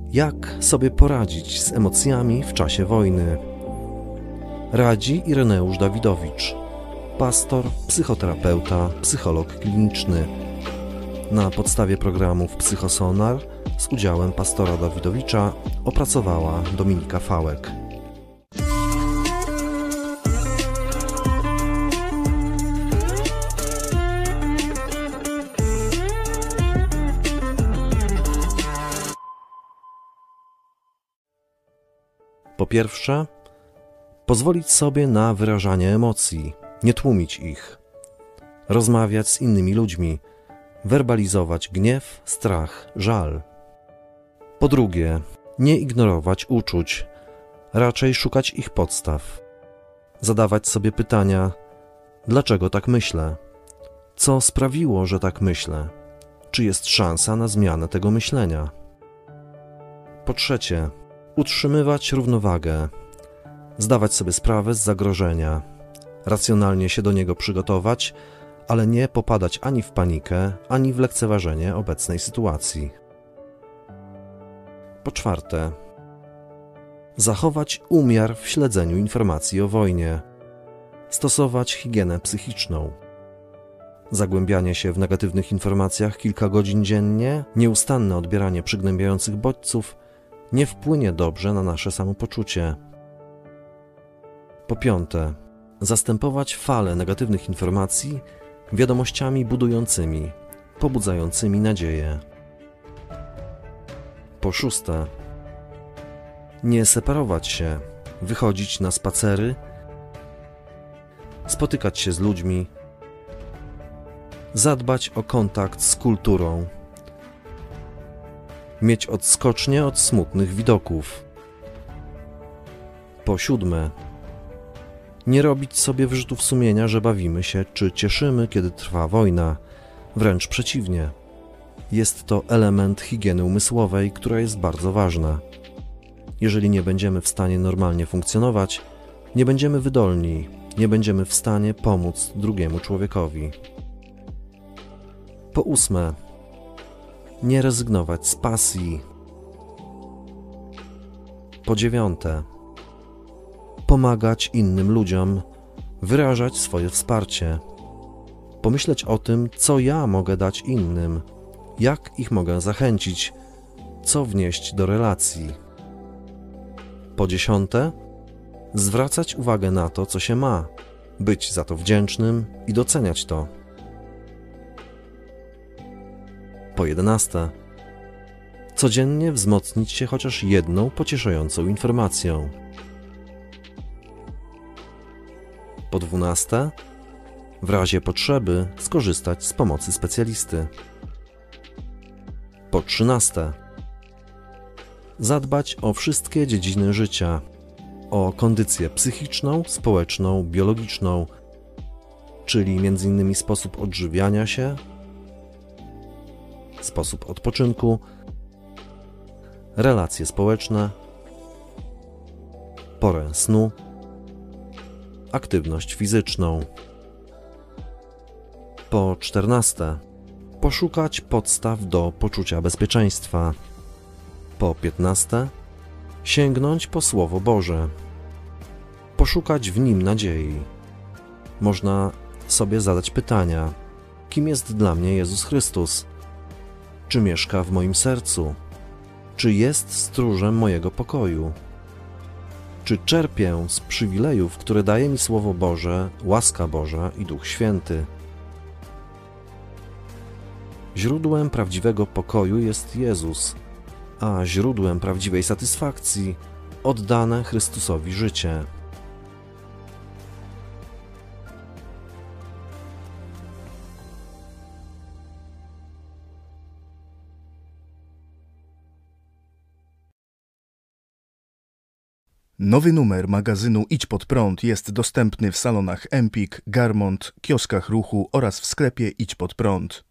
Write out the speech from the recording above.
Jak sobie poradzić z emocjami w czasie wojny? Radzi Ireneusz Dawidowicz, pastor, psychoterapeuta, psycholog kliniczny. Na podstawie programów Psychosonar z udziałem pastora Dawidowicza opracowała Dominika Fałek. Po pierwsze, pozwolić sobie na wyrażanie emocji, nie tłumić ich. Rozmawiać z innymi ludźmi, werbalizować gniew, strach, żal. Po drugie, nie ignorować uczuć, raczej szukać ich podstaw. Zadawać sobie pytania, dlaczego tak myślę? Co sprawiło, że tak myślę? Czy jest szansa na zmianę tego myślenia? Po trzecie, utrzymywać równowagę, zdawać sobie sprawę z zagrożenia, racjonalnie się do niego przygotować, ale nie popadać ani w panikę, ani w lekceważenie obecnej sytuacji. Po czwarte, zachować umiar w śledzeniu informacji o wojnie, stosować higienę psychiczną. Zagłębianie się w negatywnych informacjach kilka godzin dziennie, nieustanne odbieranie przygnębiających bodźców nie wpłynie dobrze na nasze samopoczucie. Po piąte, zastępować falę negatywnych informacji wiadomościami budującymi, pobudzającymi nadzieję. Po szóste, nie separować się, wychodzić na spacery, spotykać się z ludźmi, zadbać o kontakt z kulturą, mieć odskocznie od smutnych widoków. Po siódme, nie robić sobie wyrzutów sumienia, że bawimy się czy cieszymy, kiedy trwa wojna. Wręcz przeciwnie. Jest to element higieny umysłowej, która jest bardzo ważna. Jeżeli nie będziemy w stanie normalnie funkcjonować, nie będziemy wydolni, nie będziemy w stanie pomóc drugiemu człowiekowi. Po ósme, nie rezygnować z pasji. Po dziewiąte, pomagać innym ludziom, wyrażać swoje wsparcie, pomyśleć o tym, co ja mogę dać innym, jak ich mogę zachęcić, co wnieść do relacji. Po dziesiąte, zwracać uwagę na to, co się ma, być za to wdzięcznym i doceniać to. Po 11. Codziennie wzmocnić się chociaż jedną pocieszającą informacją. Po 12. W razie potrzeby skorzystać z pomocy specjalisty. Po 13. Zadbać o wszystkie dziedziny życia, o kondycję psychiczną, społeczną, biologiczną, czyli m.in. sposób odżywiania się, sposób odpoczynku, relacje społeczne, porę snu, aktywność fizyczną. Po 14. Poszukać podstaw do poczucia bezpieczeństwa. Po 15. Sięgnąć po Słowo Boże. Poszukać w nim nadziei. Można sobie zadać pytania: kim jest dla mnie Jezus Chrystus? Czy mieszka w moim sercu? Czy jest stróżem mojego pokoju? Czy czerpię z przywilejów, które daje mi Słowo Boże, łaska Boża i Duch Święty? Źródłem prawdziwego pokoju jest Jezus, a źródłem prawdziwej satysfakcji oddane Chrystusowi życie. Nowy numer magazynu Idź Pod Prąd jest dostępny w salonach Empik, Garmont, kioskach ruchu oraz w sklepie Idź Pod Prąd.